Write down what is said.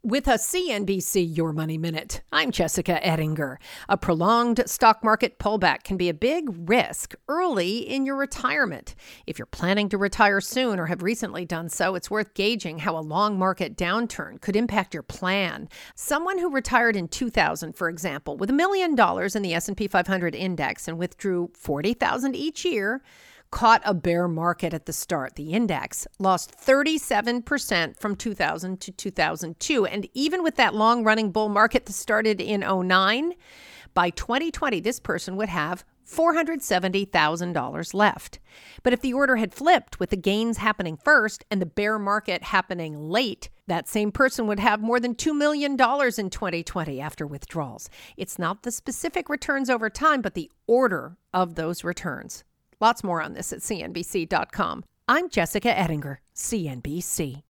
With a CNBC Your Money Minute, I'm Jessica Ettinger. A prolonged stock market pullback can be a big risk early in your retirement. If you're planning to retire soon or have recently done so, it's worth gauging how a long market downturn could impact your plan. Someone who retired in 2000, for example, with $1 million in the S&P 500 index and withdrew $40,000 each year, caught a bear market at the start. The index lost 37% from 2000 to 2002. And even with that long-running bull market that started in 2009, by 2020, this person would have $470,000 left. But if the order had flipped with the gains happening first and the bear market happening late, that same person would have more than $2 million in 2020 after withdrawals. It's not the specific returns over time, but the order of those returns. Lots more on this at CNBC.com. I'm Jessica Ettinger, CNBC.